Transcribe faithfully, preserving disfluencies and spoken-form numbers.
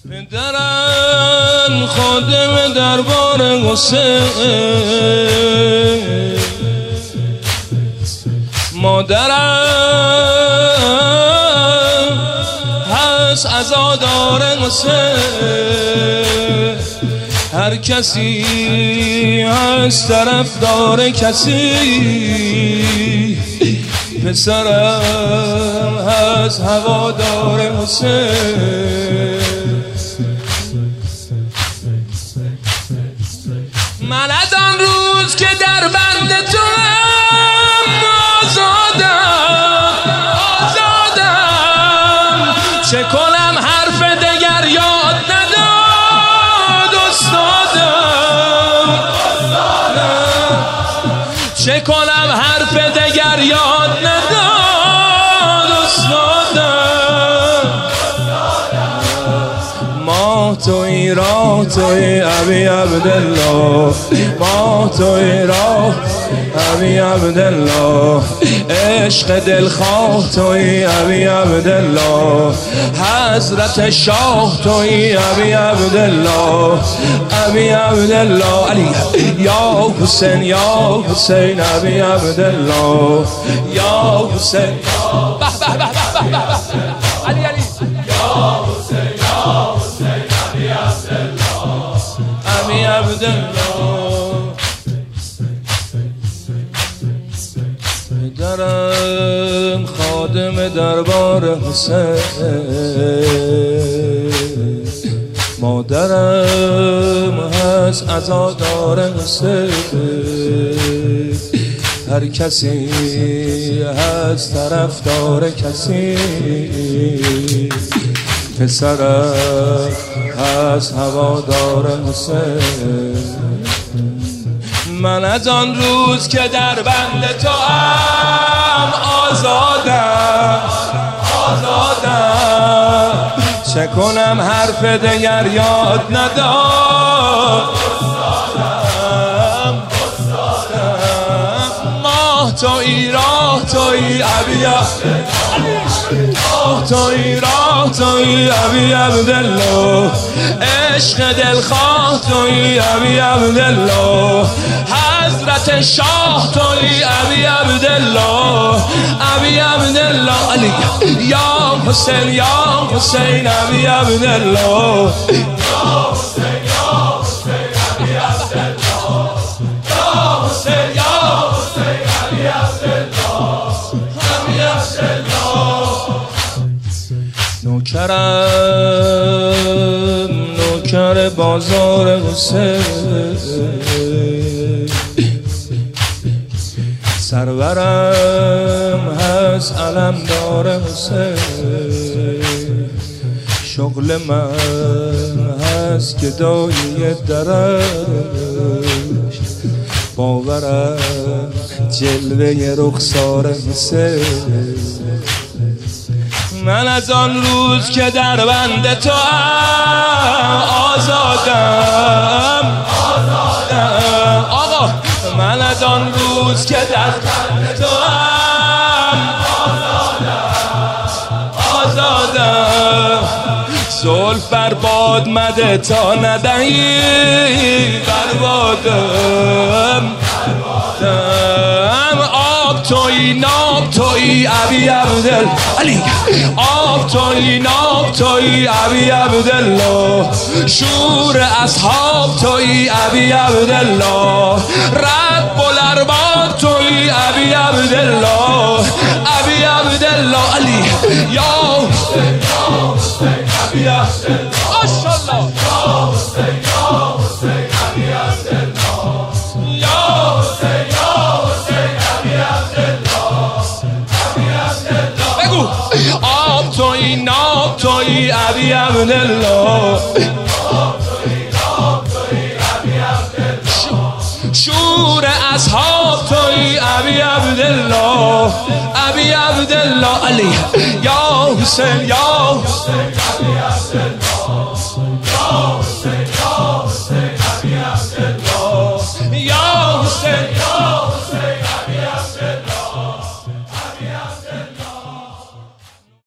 پدرم خادم دربار حسین، مادرم هست عزادار حسین. هر کسی هست طرفدار کسی، پسرم هست هوادار حسین. من از آن روز که در بند تو آزادم آزادم، چه کنم حرف دگر یاد نداد استادم، چه کنم حرف دگر یاد نداد استادم. ما توی راه توی ابی عبدالله، ما توی راه ابی عبدالله، عشق دلخواه توی ابی عبدالله، حضرت شاه توی ابی عبدالله، ابی عبدالله علی یا حسین یا حسین ابی عبدالله یا حسین. به به به به به علی علی یا حسین یا حسین ابی عبدالله ابی عبدالله. پدرم خادم دربار حسین، مادرم هست عزادار حسین. هر کسی هست طرفدار کسی، پسرم هست هوادار حسین. من از آن روز که در بند تو هم آزادم آزادم، چه کنم حرف دگر یاد نداد استادم استادم. ماه توی راه توی ابی ماه توی راه توی ابی عبدالله، عشق دلخواه توی ابی عبدالله، حضرت شاه توی ابی عبدالله ابی عبدالله علی یا حسین یا حسین ابی عبدالله یا حسین یا حسین ابی عبدالله یا حسین یا حسین ابی عبدالله ابی عبدالله. نوکرم نوکر بازار حسین، سرورم هست علمدار حسین. شغل من هست که دایی درشت، باورم جلوه رخسار حسین. من از آن روز که در بند تو هم آزادم آزادم آقا، من از آن روز که در بند تو هم آزادم آزادم. زلف بر باد مده تا ندهی بربادم، آب توی ناب توی ابی عبدالله علی، آب توی ناب توی ابی عبدالله، شور اصحاب توی ابی عبدالله، رب الارباب توی ابی عبدالله ابی عبدالله علی یا حسین یا حسین ابی عبدالله ماشاءالله یا حسین یا حسین ابی عبدالله یا حسین یا حسین ابی عبدالله ابی عبدالله. بگو آب توی ناب توی ابی عبدالله، شور اصحاب توی ابی عبدالله ابی عبدالله علی یا حسین یا حسین ابی عبدالله یا حسین یا حسین ابی عبدالله یا حسین یا